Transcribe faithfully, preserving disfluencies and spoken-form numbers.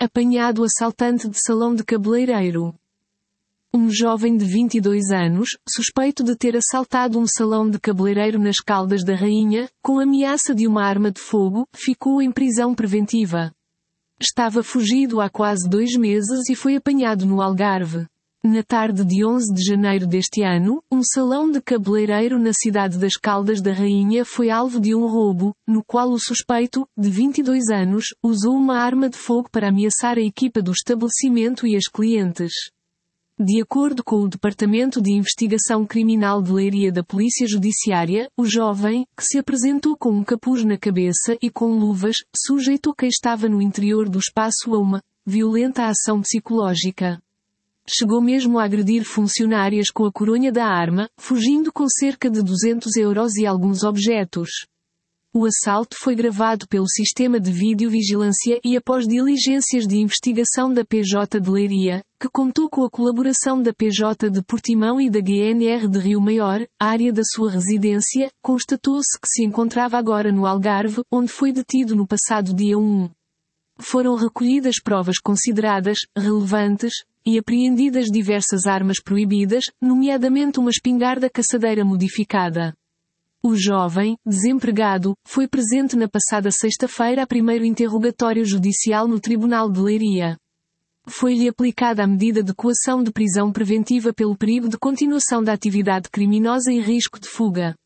Apanhado assaltante de salão de cabeleireiro. Um jovem de vinte e dois anos, suspeito de ter assaltado um salão de cabeleireiro nas Caldas da Rainha, com ameaça de uma arma de fogo, ficou em prisão preventiva. Estava fugido há quase dois meses e foi apanhado no Algarve. Na tarde de onze de janeiro deste ano, um salão de cabeleireiro na cidade das Caldas da Rainha foi alvo de um roubo, no qual o suspeito, de vinte e dois anos, usou uma arma de fogo para ameaçar a equipa do estabelecimento e as clientes. De acordo com o Departamento de Investigação Criminal de Leiria da Polícia Judiciária, o jovem, que se apresentou com um capuz na cabeça e com luvas, sujeitou quem estava no interior do espaço a uma violenta ação psicológica. Chegou mesmo a agredir funcionárias com a coronha da arma, fugindo com cerca de duzentos euros e alguns objetos. O assalto foi gravado pelo sistema de videovigilância e após diligências de investigação da P J de Leiria, que contou com a colaboração da P J de Portimão e da G N R de Rio Maior, área da sua residência, constatou-se que se encontrava agora no Algarve, onde foi detido no passado dia um. Foram recolhidas provas consideradas relevantes e apreendidas diversas armas proibidas, nomeadamente uma espingarda caçadeira modificada. O jovem, desempregado, foi presente na passada sexta-feira a primeiro interrogatório judicial no Tribunal de Leiria. Foi-lhe aplicada a medida de coação de prisão preventiva pelo perigo de continuação da atividade criminosa e risco de fuga.